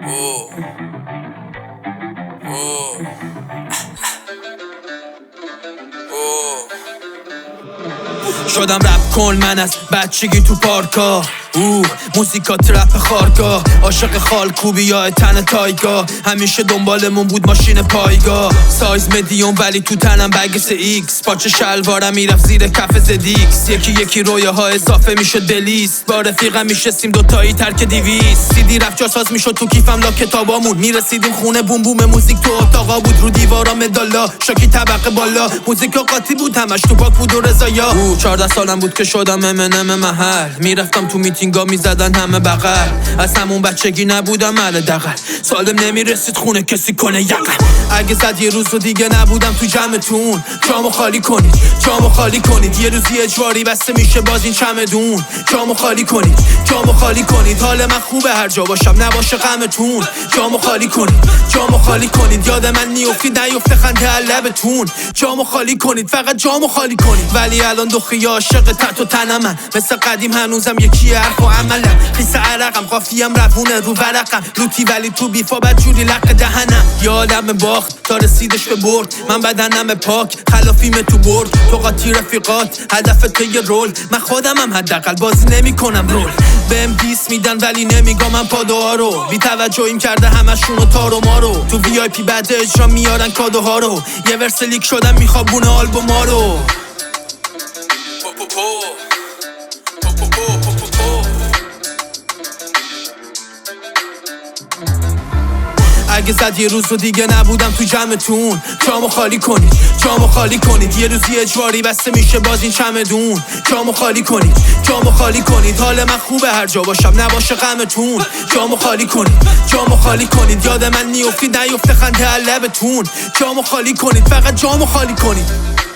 Oh, oh, oh. شدم رپ کن من از بچگی تو پارکا. موزیکا ترپ خارگاه، عاشق خال کوبیا تن تایگا. همیشه دنبالمون بود ماشین پایگاه، سایز مدیوم ولی تو تنم بگس ایکس. پاچه شلوارم میرفت زیر کف زدیکس. یکی یکی رویه ها اضافه میشد بلیست. با رفیقم میشستیم دوتایی ترک 200. سیدی رفت جاساز میشد تو کیفم لا کتابامون. میرسیدیم خونه بوم بوم موزیک تو اتاقا بود. رو دیوارا مدالا شاکی طبقه بالا. موزیکا قاطی بود همش تو پاک بود و رضایا. 14 سالم بود که شدم امنم محل. میرفتم تو میتینگا میزدن همه بغل. از همون بچگی نبودم مال دقل. سالم نمیرسید خونه کسی کنه یقل. اگه زد یه روز رو دیگه نبودم تو جمعتون. جامو خالی کنید، جامو خالی کنید. یه روزی اجباری بسته میشه باز این چمدون. جامو خالی کنید، جامو خالی کنید. حال من خوبه هر جا باشم نباشه غمتون. جامو خالی کنید، جامو خالی کنید. یاد من نیفتید نیفته خنده لبتون. جامو خالی کنید، فقط جامو خالی کنید. ولی الان دخی عاشق تت و تنم من. مثل قدیم هنوزم یکی حرف و عملم. خیس عرقم قافیم روونه رو ورقم. لوتی ولی تو بیفا بدجوری لق دهنم. یادم باخت تا رسیدش به برد. من بدنم پاک خلافیم تو برد. تو قاطی رفیقات هدفت یه رول. من خودمم حداقل بازی نمی کنم رول. بهم دیس میدن ولی نمیگم من پادوها رو. بی توجهیم کرده همشونو تارو مارو. تو وی آی پی بعد اجرا میارن کادوها رو. یه ورس لیک شدم میخوابونه آلبوما رو. اگه زد یه روز رو دیگه نبودم تو جمعتون. جامو خالی کنید، جامو خالی کنید. یه روزی اجباری بسته میشه باز این چمدون. جامو خالی کنید، جامو خالی کنید. حال من خوبه هر جا باشم نباشه غمتون. جامو خالی کنید، جامو خالی کنید. یاد من نیفتید نیفته خنده لبتون. جامو خالی کنید، فقط جامو خالی کنید.